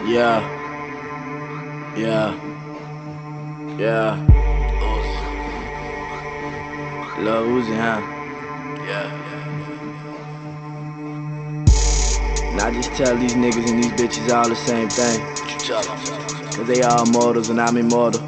Yeah, yeah, yeah. Lil Uzi, huh? Yeah. And I just tell these niggas and these bitches all the same thing. What you tell them? Cause they all mortals and I'm immortal.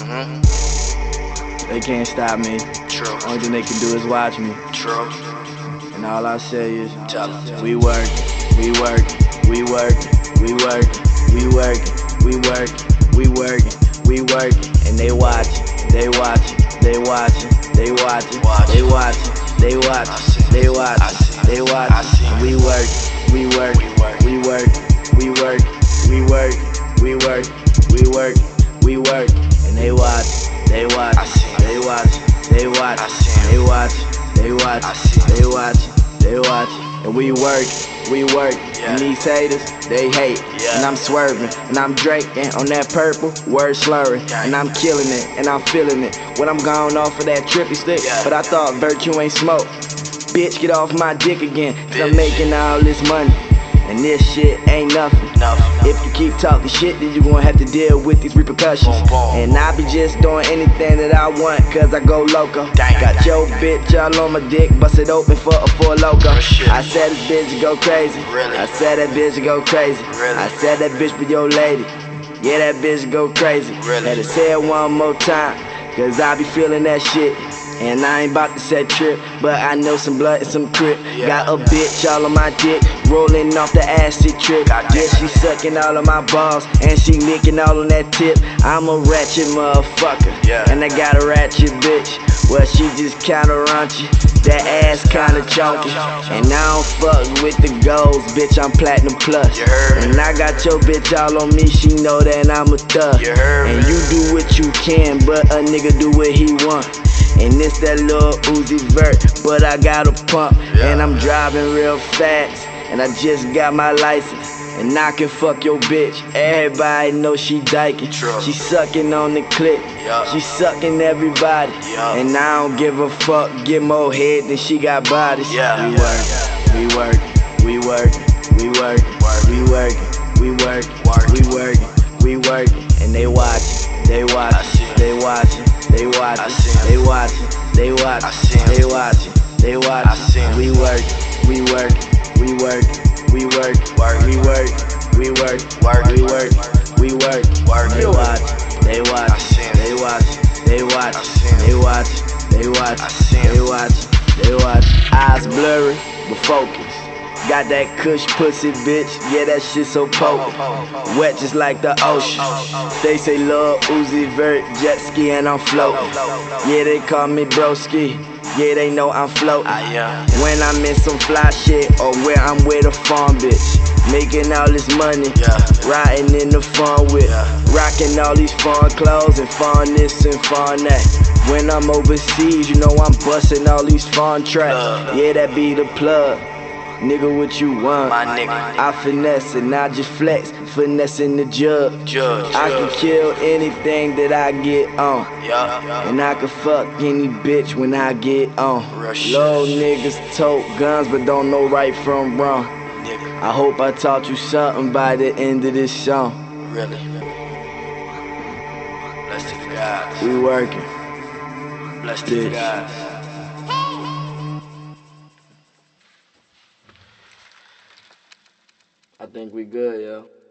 They can't stop me. True. Only thing they can do is watch me. True. And all I say is, Tell them. we work, we work, we work, we work, we work, we work, we work, we work, and they watch, they watch, they watch, they watch, they watch, they watch, they watch, they watch. We work, we work, we work, we work, we work, we work, we work, we work, and they watch, they watch, they watch, they watch, they watch, they watch, they watch, they watch, and we work, we work. And these haters, they hate, and I'm swerving, and I'm draking on that purple, word slurring, and I'm killing it, and I'm feeling it when I'm gone off of that trippy stick. But I thought virtue ain't smoke. Bitch, get off my dick again, cause I'm making all this money, and this shit ain't nothing. If you keep talking shit, then you gon' have to deal with these repercussions. And I be just doing anything that I want, cause I go loco. Got your bitch all on my dick, bust it open for a Four Loko. I said this bitch go crazy. I said that bitch go crazy. I said that bitch be your lady. Yeah, that bitch go crazy. Had to say it one more time, cause I be feeling that shit. And I ain't about to set trip, but I know some blood and some crip. Got a bitch all on my dick, rolling off the acid trip. Yeah, she sucking all of my balls, and she licking all on that tip. I'm a ratchet motherfucker, and I got a ratchet bitch. Well, she just kinda raunchy, that ass kinda chunky. And I don't fuck with the goals, bitch, I'm platinum plus. And I got your bitch all on me, she know that I'm a thug. And you do what you can, but a nigga do what he want. And it's that Lil Uzi Vert, but I got a pump, and I'm driving real fast, and I just got my license, and I can fuck your bitch. Everybody know she dyking, she sucking on the clip, she sucking everybody, and I don't give a fuck, get more head than she got bodies. We work, we work, we work, we work, we work, we work, we work, we work, and they watch, they watch, they watch, they watch, they watch, they watch, they watch, they watch. We work, we work, we work, we work, we work, we work, we work, we work. They watch, they watch, they watch, they watch, they watch, they watch, they watch, they watch. Eyes blurry, but focus. Got that kush pussy, bitch, yeah, that shit so potent. Wet just like the ocean. They say Lil Uzi Vert, jet ski and I'm floating. Yeah, they call me broski, yeah, they know I'm floating. When I'm in some fly shit, or where I'm with a farm bitch, making all this money, riding in the fun whip, rocking all these fun clothes and fun this and fun that. When I'm overseas, you know I'm busting all these fun tracks. Yeah, that be the plug. Nigga, what you want? I finesse and I just flex, finessing the judge. I can kill anything that I get on, and I can fuck any bitch when I get on. Low niggas tote guns but don't know right from wrong. I hope I taught you something by the end of this song. Really? Bless the gods. We working. Bless the gods. I think we good, yo.